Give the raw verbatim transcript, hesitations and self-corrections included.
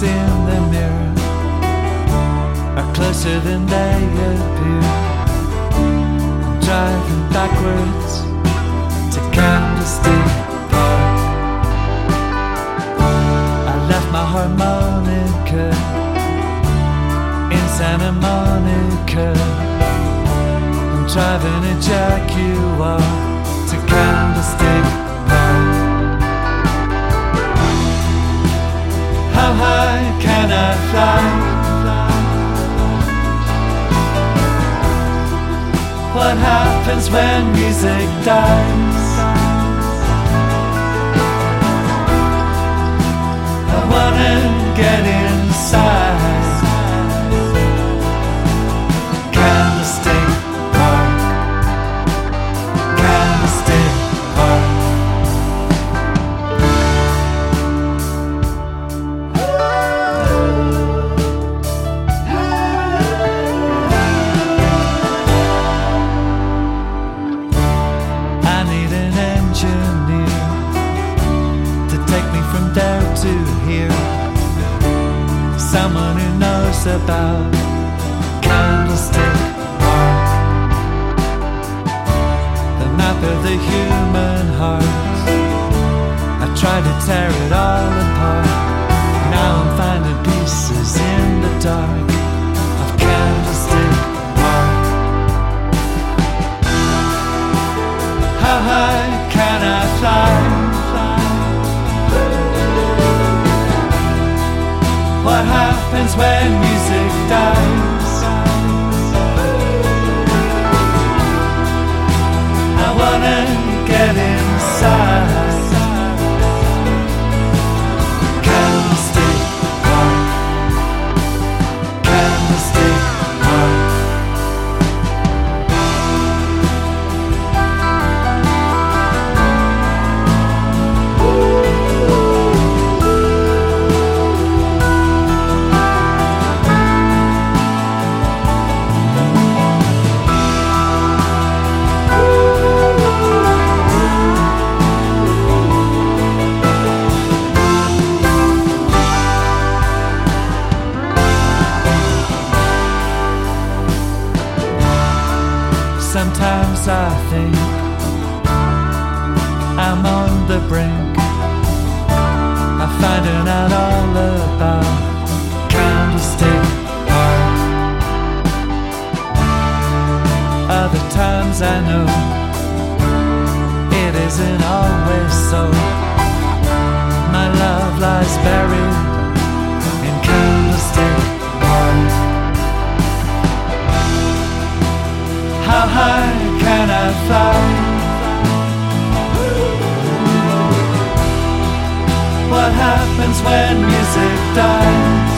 in the mirror are closer than they appear. I'm driving backwards to Candlestick Park. I left my harmonica in Santa Monica. I'm driving a Jaguar to Candlestick Park. How high can I fly? What happens when music dies? I wanna get inside Candlestick Park, Candlestick Park. To hear someone who knows about Candlestick Park, the map of the human heart. I tried to tear it all apart. Now I'm finding pieces in the dark of Candlestick Park. How high can I fly? What happens when music dies? I wanna get inside Candlestick Park, Candlestick Park. Sometimes I think I'm on the brink of finding out all about Candlestick Park. Other times I know it isn't always so. My love lies buried in Candlestick Park. How high can I fly? What happens when music dies?